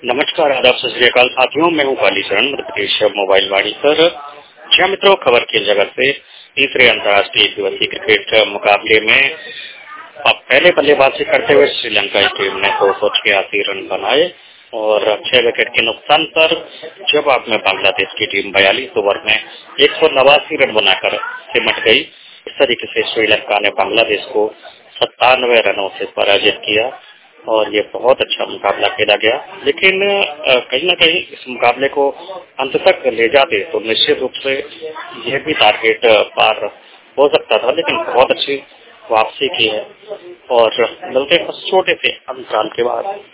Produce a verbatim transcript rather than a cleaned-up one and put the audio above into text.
नमस्कार, आदाब, सत श्री अकाल साथियों। मैं हूं कालीचरण, मध्य प्रदेश मोबाइल वाणी पर। जी मित्रों, खबर खेल जगत से तीसरे अंतर्राष्ट्रीय दिवसीय क्रिकेट मुकाबले में अब पहले बल्लेबाजी करते हुए श्रीलंका की टीम ने दो सौ छियासी रन बनाए और छह विकेट के नुकसान पर जवाब में बांग्लादेश की टीम बयालीस ओवर में एक सौ नवासी रन बनाकर सिमट गई। इस तरीके से श्रीलंका ने बांग्लादेश को सत्तानवे रनों से पराजित किया और ये बहुत अच्छा मुकाबला खेला गया। लेकिन कहीं ना कहीं इस मुकाबले को अंत तक ले जाते तो निश्चित रूप से यह भी टारगेट पार हो सकता था, लेकिन बहुत अच्छी वापसी की है और मिलते हैं छोटे से अंतराल के बाद।